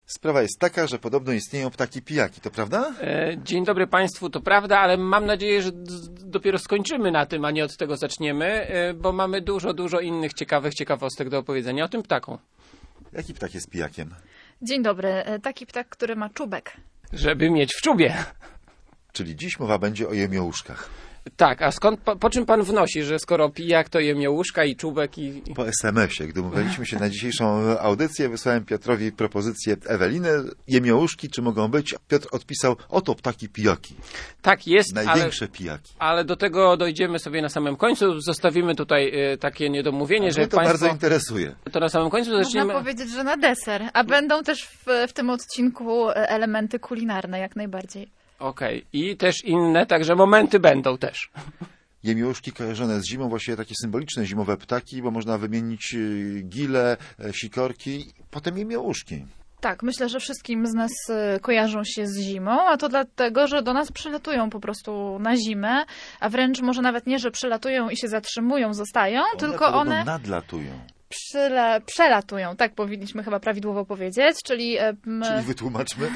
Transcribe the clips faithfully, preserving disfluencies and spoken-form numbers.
Sprawa jest taka, że podobno istnieją ptaki pijaki, to prawda? E, dzień dobry Państwu, to prawda, ale mam nadzieję, że d- dopiero skończymy na tym, a nie od tego zaczniemy, e, bo mamy dużo, dużo innych ciekawych ciekawostek do opowiedzenia o tym ptaku. Jaki ptak jest pijakiem? Dzień dobry. Taki ptak, który ma czubek. Żeby mieć w czubie. Czyli dziś mowa będzie o jemiołuszkach. Tak, a skąd, po, po czym pan wnosi, że skoro pijak to jemiołuszka i czubek i... Po es em esie, gdy umówiliśmy się na dzisiejszą audycję, wysłałem Piotrowi propozycję Eweliny. Jemiołuszki, czy mogą być? Piotr odpisał, oto ptaki pijaki. Tak jest, Największe ale, pijaki. ale do tego dojdziemy sobie na samym końcu. Zostawimy tutaj y, takie niedomówienie, że mnie to państwo... bardzo interesuje. To na samym końcu zaczniemy... Można powiedzieć, że na deser. A będą też w, w tym odcinku elementy kulinarne, jak najbardziej. Okej, okay. I też inne, także momenty będą też. Jemiołuszki kojarzone z zimą, właściwie takie symboliczne zimowe ptaki, bo można wymienić gile, sikorki, potem jemiołuszki. Tak, myślę, że wszystkim z nas kojarzą się z zimą, a to dlatego, że do nas przylatują po prostu na zimę, a wręcz może nawet nie, że przylatują i się zatrzymują, zostają, one tylko one nadlatują. Przyle, przelatują, tak powinniśmy chyba prawidłowo powiedzieć, czyli... M... Czyli wytłumaczmy.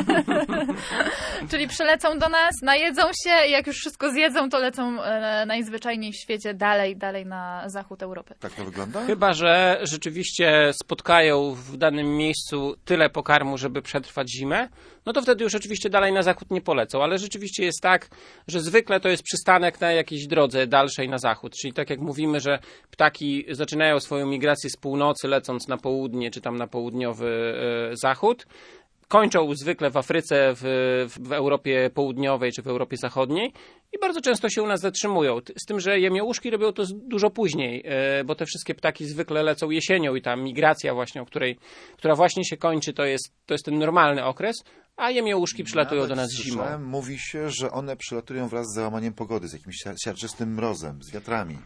Czyli przylecą do nas, najedzą się i jak już wszystko zjedzą, to lecą e, najzwyczajniej w świecie dalej, dalej na zachód Europy. Tak to wygląda? Chyba że rzeczywiście spotkają w danym miejscu tyle pokarmu, żeby przetrwać zimę, no to wtedy już oczywiście dalej na zachód nie polecą, ale rzeczywiście jest tak, że zwykle to jest przystanek na jakiejś drodze dalszej na zachód, czyli tak jak mówimy, że ptaki zaczynają swoją migrację z północy, lecąc na południe, czy tam na południowy e, zachód, kończą zwykle w Afryce, w, w Europie Południowej czy w Europie Zachodniej i bardzo często się u nas zatrzymują. Z tym, że jemiołuszki robią to dużo później, bo te wszystkie ptaki zwykle lecą jesienią i ta migracja właśnie, o której, która właśnie się kończy, to jest, to jest ten normalny okres, a jemiołuszki przylatują Nawet do nas zimą. Mówi się, że one przylatują wraz z załamaniem pogody, z jakimś siarczystym mrozem, z wiatrami.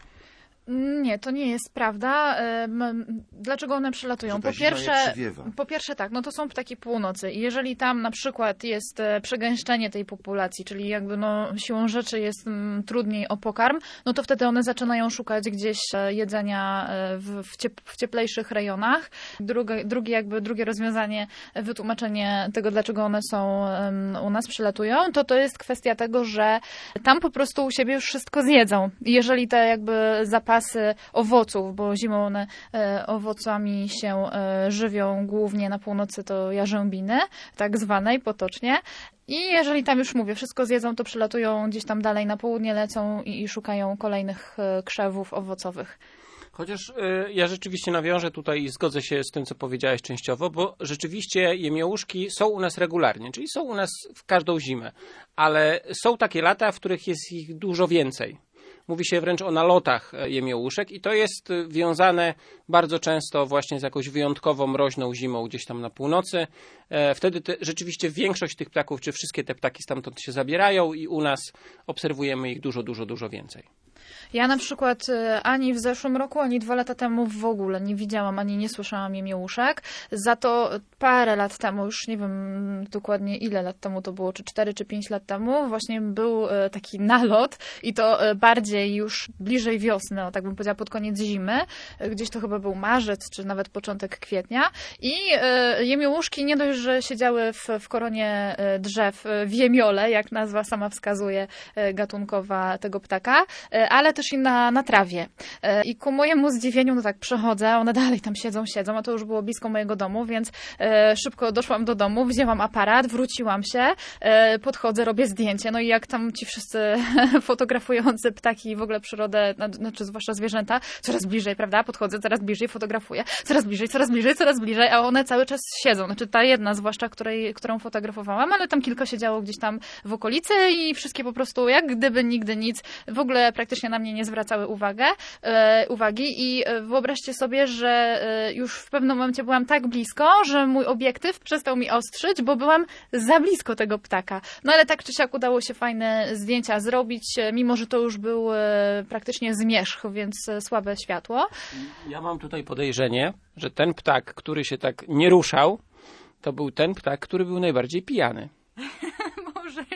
Nie, to nie jest prawda. Dlaczego one przylatują? Po pierwsze, po pierwsze tak, no to są ptaki północy i jeżeli tam na przykład jest przegęszczenie tej populacji, czyli jakby no siłą rzeczy jest m, trudniej o pokarm, no to wtedy one zaczynają szukać gdzieś jedzenia w, w, ciep w cieplejszych rejonach. Drugie, drugie jakby drugie rozwiązanie, wytłumaczenie tego, dlaczego one są um, u nas przylatują, to to jest kwestia tego, że tam po prostu u siebie już wszystko zjedzą. I jeżeli te jakby zapasy owoców, bo zimą one e, owocami się e, żywią głównie na północy, to jarzębiny, tak zwanej potocznie. I jeżeli tam już mówię, wszystko zjedzą, to przylatują gdzieś tam dalej na południe, lecą i, i szukają kolejnych e, krzewów owocowych. Chociaż y, ja rzeczywiście nawiążę tutaj i zgodzę się z tym, co powiedziałeś częściowo, bo rzeczywiście jemiołuszki są u nas regularnie, czyli są u nas w każdą zimę, ale są takie lata, w których jest ich dużo więcej. Mówi się wręcz o nalotach jemiołuszek i to jest wiązane bardzo często właśnie z jakąś wyjątkowo mroźną zimą gdzieś tam na północy. Wtedy te, rzeczywiście większość tych ptaków, czy wszystkie te ptaki stamtąd się zabierają i u nas obserwujemy ich dużo, dużo, dużo więcej. Ja na przykład ani w zeszłym roku, ani dwa lata temu w ogóle nie widziałam, ani nie słyszałam jemiołuszek. Za to parę lat temu, już nie wiem dokładnie ile lat temu to było, czy cztery, czy pięć lat temu, właśnie był taki nalot i to bardziej już bliżej wiosny, o tak bym powiedziała pod koniec zimy. Gdzieś to chyba był marzec, czy nawet początek kwietnia. I jemiołuszki nie dość, że siedziały w, w koronie drzew, w jemiole, jak nazwa sama wskazuje gatunkowa tego ptaka, ale też i na, na trawie. I ku mojemu zdziwieniu, no tak, przechodzę, one dalej tam siedzą, siedzą, a to już było blisko mojego domu, więc e, szybko doszłam do domu, wzięłam aparat, wróciłam się, e, podchodzę, robię zdjęcie, no i jak tam ci wszyscy fotografujący ptaki i w ogóle przyrodę, znaczy zwłaszcza zwierzęta, coraz bliżej, prawda, podchodzę, coraz bliżej, fotografuję, coraz bliżej, coraz bliżej, coraz bliżej, a one cały czas siedzą, znaczy ta jedna zwłaszcza, której, którą fotografowałam, ale tam kilka siedziało gdzieś tam w okolicy i wszystkie po prostu jak gdyby nigdy nic, w ogóle praktycznie na mnie nie zwracały uwagę, e, uwagi i wyobraźcie sobie, że e, już w pewnym momencie byłam tak blisko, że mój obiektyw przestał mi ostrzyć, bo byłam za blisko tego ptaka. No ale tak czy siak udało się fajne zdjęcia zrobić, mimo że to już był e, praktycznie zmierzch, więc e, słabe światło. Ja mam tutaj podejrzenie, że ten ptak, który się tak nie ruszał, to był ten ptak, który był najbardziej pijany. Możliwe.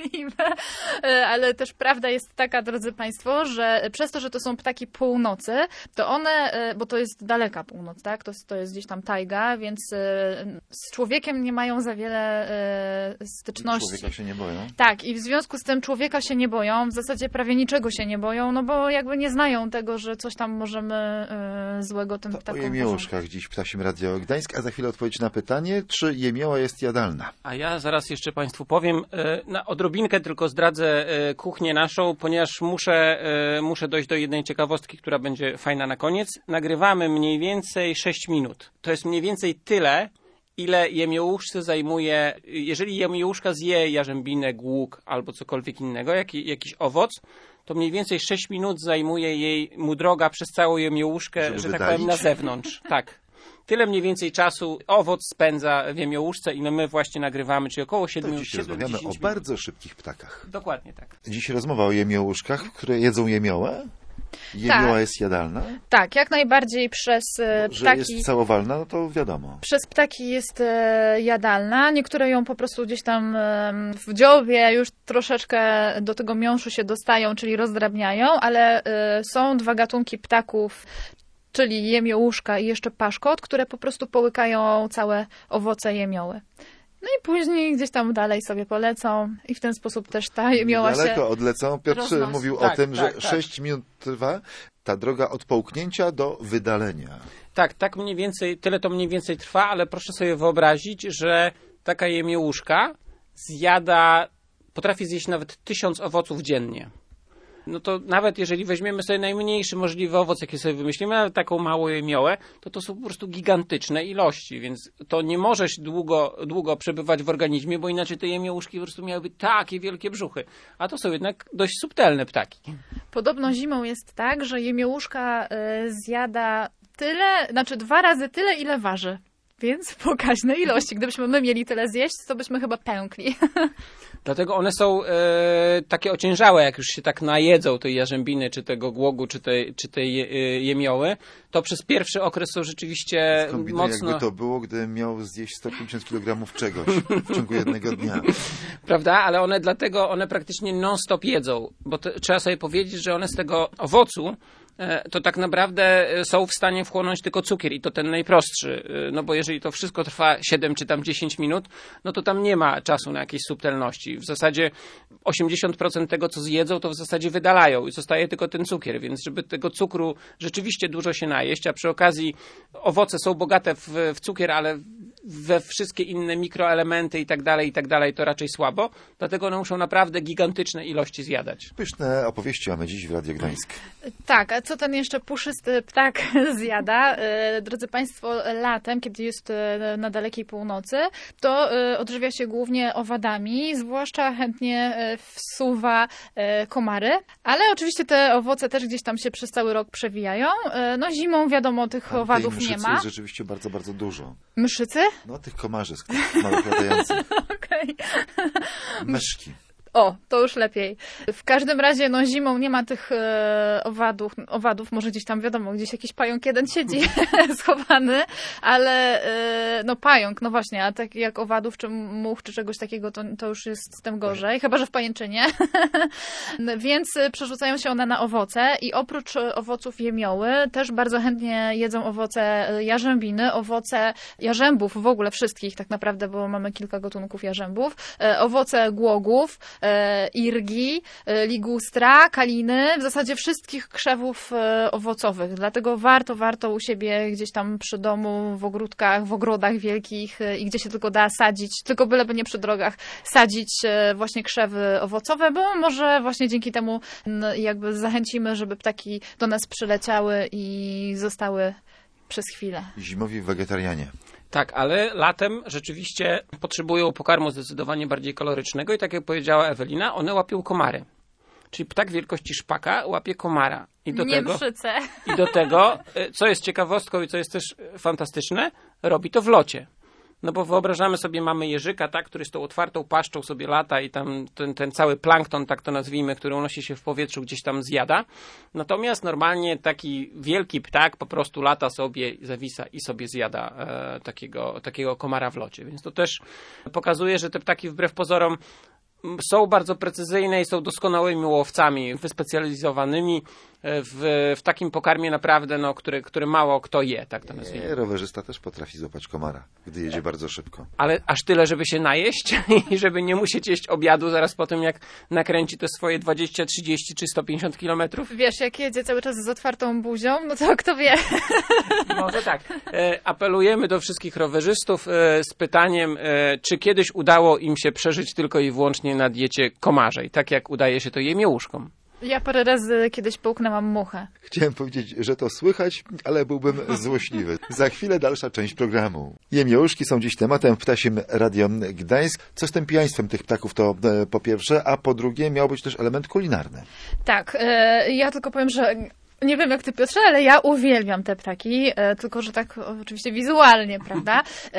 możliwe, ale też prawda jest taka, drodzy Państwo, że przez to, że to są ptaki północy, to one, bo to jest daleka północ, tak? To, to jest gdzieś tam tajga, więc z człowiekiem nie mają za wiele styczności. Człowieka się nie boją. Tak, i w związku z tym człowieka się nie boją, w zasadzie prawie niczego się nie boją, no bo jakby nie znają tego, że coś tam możemy złego tym to ptakom o jemiołuszkach dziś w Ptasim Radio Gdańsk, a za chwilę odpowiedź na pytanie, czy jemioła jest jadalna. A ja zaraz jeszcze Państwu powiem, na odrobinkę tylko zdradzę kuchnię naszą, ponieważ muszę, muszę dojść do jednej ciekawostki, która będzie fajna na koniec. Nagrywamy mniej więcej sześć minut. To jest mniej więcej tyle, ile jemiołuszce zajmuje, jeżeli jemiołuszka zje jarzębinę, głuk albo cokolwiek innego, jak, jakiś owoc, to mniej więcej sześć minut zajmuje jej mu droga przez całą jemiołuszkę, Żeby że wydalić? tak powiem, na zewnątrz. Tak. Tyle mniej więcej czasu owoc spędza w jemiołuszce, ile my właśnie nagrywamy, czyli około To siedmiu dziś rozmawiamy o minut. bardzo szybkich ptakach. Dokładnie tak. Dziś rozmowa o jemiołuszkach, które jedzą jemiołę. Jemioła Tak. jest jadalna. Tak, jak najbardziej przez e, Że ptaki. jest całowalna, no to wiadomo. Przez ptaki jest e, jadalna. Niektóre ją po prostu gdzieś tam e, w dziobie już troszeczkę do tego miąższu się dostają, czyli rozdrabniają, ale e, są dwa gatunki ptaków, czyli jemiołuszka i jeszcze paszkot, które po prostu połykają całe owoce jemioły. No i później gdzieś tam dalej sobie polecą i w ten sposób też ta jemioła się... Daleko odlecą. Piotr roznosi. mówił Tak, o tym, tak, że tak. sześć minut trwa ta droga od połknięcia do wydalenia. Tak, tak mniej więcej, tyle to mniej więcej trwa, ale proszę sobie wyobrazić, że taka jemiołuszka zjada, potrafi zjeść nawet tysiąc owoców dziennie. No to nawet jeżeli weźmiemy sobie najmniejszy możliwy owoc, jaki sobie wymyślimy, nawet taką małą jemiołę, to to są po prostu gigantyczne ilości, więc to nie możesz długo, długo przebywać w organizmie, bo inaczej te jemiołuszki po prostu miałyby takie wielkie brzuchy. A to są jednak dość subtelne ptaki. Podobno zimą jest tak, że jemiołuszka y, zjada tyle, znaczy dwa razy tyle, ile waży. Więc pokaźne ilości. Gdybyśmy my mieli tyle zjeść, to byśmy chyba pękli. Dlatego one są e, takie ociężałe, jak już się tak najedzą tej jarzębiny, czy tego głogu, czy tej, czy tej je, jemioły, to przez pierwszy okres są rzeczywiście Kombinuję, mocno... jakby to było, gdy miał zjeść sto pięćdziesiąt kilogramów czegoś w ciągu jednego dnia. Prawda? Ale one dlatego, one praktycznie non-stop jedzą, bo to, trzeba sobie powiedzieć, że one z tego owocu to tak naprawdę są w stanie wchłonąć tylko cukier i to ten najprostszy, no bo jeżeli to wszystko trwa siedem czy tam dziesięć minut, no to tam nie ma czasu na jakieś subtelności. W zasadzie osiemdziesiąt procent tego, co zjedzą, to w zasadzie wydalają i zostaje tylko ten cukier, więc żeby tego cukru rzeczywiście dużo się najeść, a przy okazji owoce są bogate w, w cukier, ale we wszystkie inne mikroelementy i tak dalej, i tak dalej, to raczej słabo, dlatego one muszą naprawdę gigantyczne ilości zjadać. Pyszne opowieści mamy dziś w Radio Gdańsk. Tak, a co ten jeszcze puszysty ptak zjada? Drodzy Państwo, latem, kiedy jest na dalekiej północy, to odżywia się głównie owadami, zwłaszcza chętnie wsuwa komary, ale oczywiście te owoce też gdzieś tam się przez cały rok przewijają. No zimą wiadomo tych Tam owadów tej nie mszycy ma. jest rzeczywiście bardzo, bardzo dużo. Mszycy? No, tych komarzysków małych latających. Okej. Myszki. O, to już lepiej. W każdym razie, no zimą nie ma tych e, owadów, owadów, może gdzieś tam wiadomo, gdzieś jakiś pająk jeden siedzi schowany, ale e, no pająk, no właśnie, a tak jak owadów, czy much, czy czegoś takiego, to, to już jest z tym gorzej, chyba że w pajęczynie. Więc przerzucają się one na owoce i oprócz owoców jemioły też bardzo chętnie jedzą owoce jarzębiny, owoce jarzębów, w ogóle wszystkich tak naprawdę, bo mamy kilka gatunków jarzębów, e, owoce głogów, irgi, ligustra, kaliny, w zasadzie wszystkich krzewów owocowych. Dlatego warto, warto u siebie gdzieś tam przy domu, w ogródkach, w ogrodach wielkich i gdzie się tylko da sadzić, tylko byleby nie przy drogach, sadzić właśnie krzewy owocowe, bo może właśnie dzięki temu jakby zachęcimy, żeby ptaki do nas przyleciały i zostały przez chwilę. Zimowi wegetarianie. Tak, ale latem rzeczywiście potrzebują pokarmu zdecydowanie bardziej kalorycznego i tak jak powiedziała Ewelina, one łapią komary. Czyli ptak wielkości szpaka łapie komara. I do Nie tego, mszyce. I do tego, co jest ciekawostką i co jest też fantastyczne, robi to w locie. No bo wyobrażamy sobie, mamy jeżyka, tak, który z tą otwartą paszczą sobie lata i tam ten, ten cały plankton, tak to nazwijmy, który unosi się w powietrzu, gdzieś tam zjada. Natomiast normalnie taki wielki ptak po prostu lata sobie, zawisa i sobie zjada e, takiego, takiego komara w locie. Więc to też pokazuje, że te ptaki wbrew pozorom są bardzo precyzyjne i są doskonałymi łowcami, wyspecjalizowanymi w, w takim pokarmie naprawdę, no, który, który mało kto je, tak to nazwijmy. Nie, rowerzysta też potrafi złapać komara, gdy jedzie bardzo szybko. Ale aż tyle, żeby się najeść i żeby nie musieć jeść obiadu zaraz po tym, jak nakręci te swoje dwadzieścia, trzydzieści czy sto pięćdziesiąt kilometrów? Wiesz, jak jedzie cały czas z otwartą buzią, no to kto wie. Może tak. E, apelujemy do wszystkich rowerzystów e, z pytaniem, e, czy kiedyś udało im się przeżyć tylko i wyłącznie na diecie komarzej, tak jak udaje się to jemiołuszkom. Ja parę razy kiedyś połknęłam muchę. Chciałem powiedzieć, że to słychać, ale byłbym złośliwy. Za chwilę dalsza część programu. Jemiołuszki są dziś tematem w Ptasim Radio Gdańsk. Co z tym pijaństwem tych ptaków to e, po pierwsze, a po drugie miał być też element kulinarny. Tak, e, ja tylko powiem, że nie wiem jak ty, Piotrze, ale ja uwielbiam te ptaki, e, tylko że tak oczywiście wizualnie, prawda?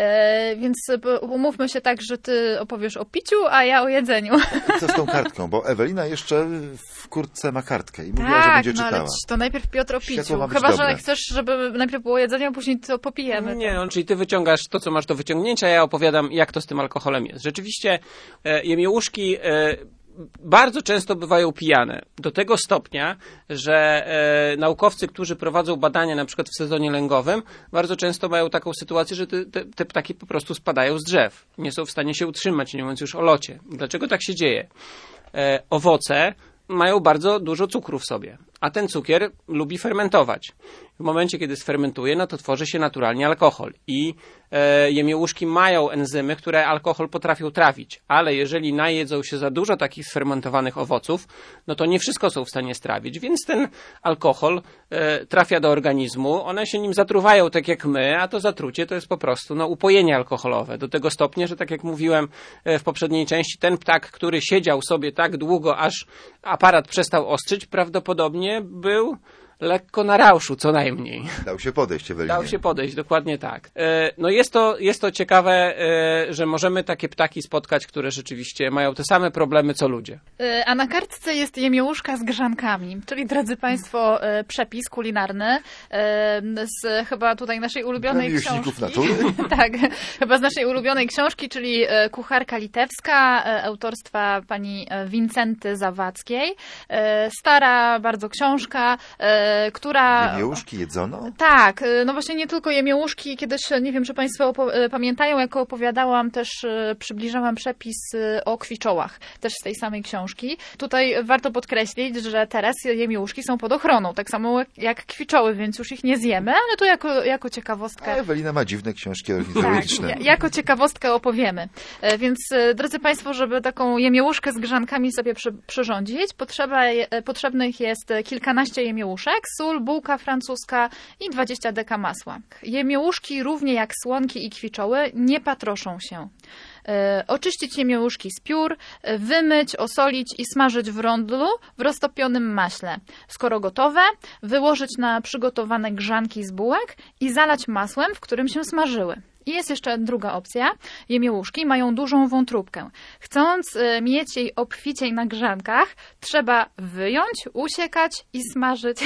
E, więc umówmy się tak, że ty opowiesz o piciu, a ja o jedzeniu. Co z tą kartką? Bo Ewelina jeszcze w kurtce ma kartkę i mówiła, tak, że będzie no, czytała. Ale to najpierw Piotr o Światło piciu. ma być Chyba, dobre. że chcesz, żeby najpierw było jedzenie, a później to popijemy. Nie, no, czyli ty wyciągasz to, co masz do wyciągnięcia, ja opowiadam, jak to z tym alkoholem jest. Rzeczywiście e, jemiołuszki e, bardzo często bywają pijane. Do tego stopnia, że e, naukowcy, którzy prowadzą badania na przykład w sezonie lęgowym, bardzo często mają taką sytuację, że te, te, te ptaki po prostu spadają z drzew. Nie są w stanie się utrzymać, nie mówiąc już o locie. Dlaczego tak się dzieje? E, owoce mają bardzo dużo cukru w sobie, a ten cukier lubi fermentować. W momencie, kiedy sfermentuje, no to tworzy się naturalnie alkohol i e, jemiołuszki mają enzymy, które alkohol potrafią trawić, ale jeżeli najedzą się za dużo takich sfermentowanych owoców, no to nie wszystko są w stanie strawić, więc ten alkohol e, trafia do organizmu, one się nim zatruwają tak jak my, a to zatrucie to jest po prostu no, upojenie alkoholowe. Do tego stopnia, że tak jak mówiłem e, w poprzedniej części, ten ptak, który siedział sobie tak długo, aż aparat przestał ostrzyć, prawdopodobnie był lekko na rauszu, co najmniej. Dał się podejść, Ewelinie. Dał się podejść, dokładnie tak. E, no jest to, jest to ciekawe, e, że możemy takie ptaki spotkać, które rzeczywiście mają te same problemy, co ludzie. E, A na kartce jest jemiołuszka z grzankami, czyli, drodzy Państwo, e, przepis kulinarny e, z chyba tutaj naszej ulubionej Miłośników książki. natury. Tak, chyba z naszej ulubionej książki, czyli e, Kucharka litewska, e, autorstwa pani e, Wincenty Zawadzkiej. E, Stara bardzo książka, e, która... Jemiołuszki jedzono? Tak, no właśnie nie tylko jemiołuszki. Kiedyś, nie wiem, czy Państwo opo- pamiętają, jak opowiadałam, też przybliżałam przepis o kwiczołach, też z tej samej książki. Tutaj warto podkreślić, że teraz jemiołuszki są pod ochroną, tak samo jak kwiczoły, więc już ich nie zjemy, ale tu jako, jako ciekawostkę... A Ewelina ma dziwne książki ornitologiczne. Tak, jako ciekawostkę opowiemy. Więc, drodzy Państwo, żeby taką jemiołuszkę z grzankami sobie przy, przyrządzić, potrzeba, potrzebnych jest kilkanaście jemiołuszek, sól, bułka francuska i dwadzieścia deka masła. Jemiołuszki, równie jak słonki i kwiczoły, nie patroszą się. E, oczyścić jemiołuszki z piór, e, wymyć, osolić i smażyć w rondlu w roztopionym maśle. Skoro gotowe, wyłożyć na przygotowane grzanki z bułek i zalać masłem, w którym się smażyły. I jest jeszcze druga opcja. Jemiołuszki mają dużą wątróbkę. Chcąc y, mieć jej obficiej na grzankach, trzeba wyjąć, usiekać i smażyć.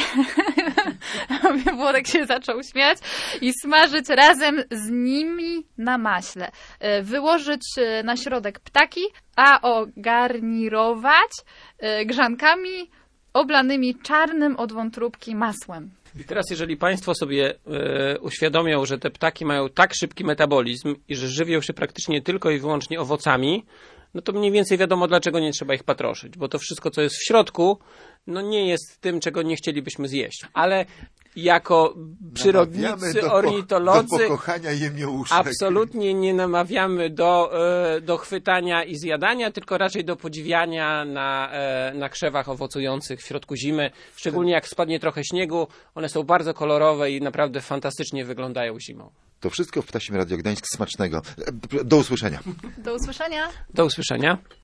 Włodek się zaczął śmiać. I smażyć razem z nimi na maśle. Y, wyłożyć y, na środek ptaki, a ogarnirować y, grzankami oblanymi czarnym od wątróbki masłem. I teraz jeżeli Państwo sobie e, uświadomią, że te ptaki mają tak szybki metabolizm i że żywią się praktycznie tylko i wyłącznie owocami, no to mniej więcej wiadomo, dlaczego nie trzeba ich patroszyć, bo to wszystko, co jest w środku, no nie jest tym, czego nie chcielibyśmy zjeść. Ale jako przyrodnicy, do, ornitolodzy, do pokochania jemiołuszek. absolutnie nie namawiamy do, e, do chwytania i zjadania, tylko raczej do podziwiania na, e, na krzewach owocujących w środku zimy. Szczególnie jak spadnie trochę śniegu, one są bardzo kolorowe i naprawdę fantastycznie wyglądają zimą. To wszystko w Ptasim Radio Gdańsk. Smacznego. Do usłyszenia. Do usłyszenia. Do usłyszenia.